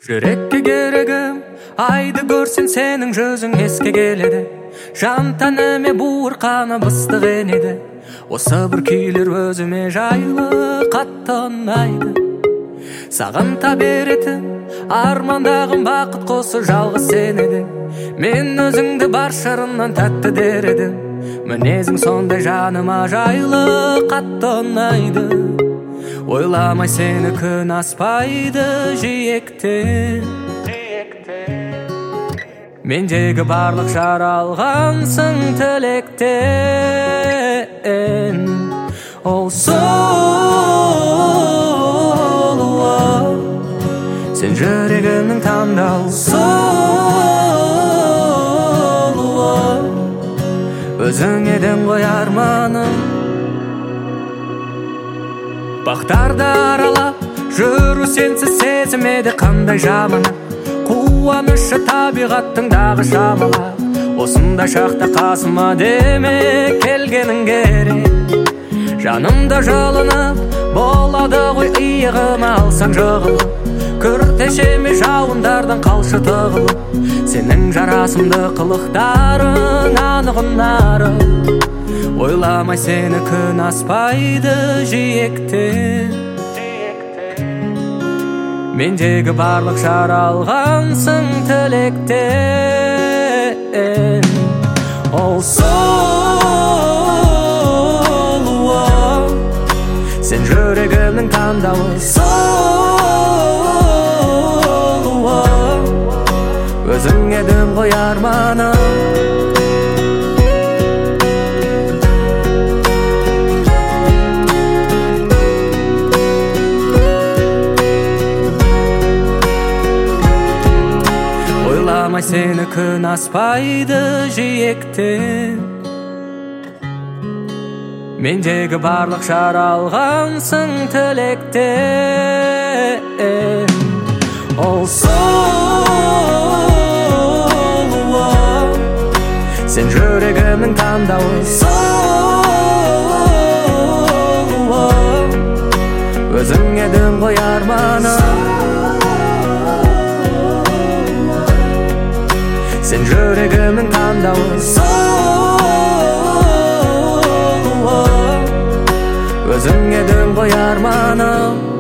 Жүрекке керегім айды көрсем сенің жүзің еске келеді. Жан тәніме буырқанып ыстық енеді. Осы бір күйлер өзіме жайлы қатты ұнайды. Сағынта беретін армандағым бақыт қосы жалғыз сен едің. Мен өзіңді бар шырымнан тәтті дер едім. Мінезің сондай жаныма жайлы қатты ұнайды. Ойламай сені күн аспайды жиектен. Мендегі барлық жаралғансың тілектен. Ол сұлу, сен жүрегімнің таңдау сұлу. Өзің едің ғой арманым. Бақтарды аралап жүру сенсіз сезімеді қандай жаманы. Қуанышы табиғаттың дағы шамалап. Осында шақта қасыма деме келгенің керек. Жанымда жалынып болады ғой иығым алсаң жығылып. Күртешеме жауындардан қалшы тығылып. Сенің жарасымды қылықтарың анық ұнарым. Ойламай сені күн аспайды жиектен. Мендегі барлық жаралғансың тілектен. Ол сұлу, сен жүрегімнің таңдауы сұлу. Өзің едің ғой арманым. Ойламай сені күн аспайды жиектен. Мендегі барлық жаралғансың тілектен. Ол сұлу, сен жүрегімнің таңдауы сұлу. Өзің едің ғой арманым. Сен жүрегімнің таңдауы сұлу. Өзің едің ғой арманым.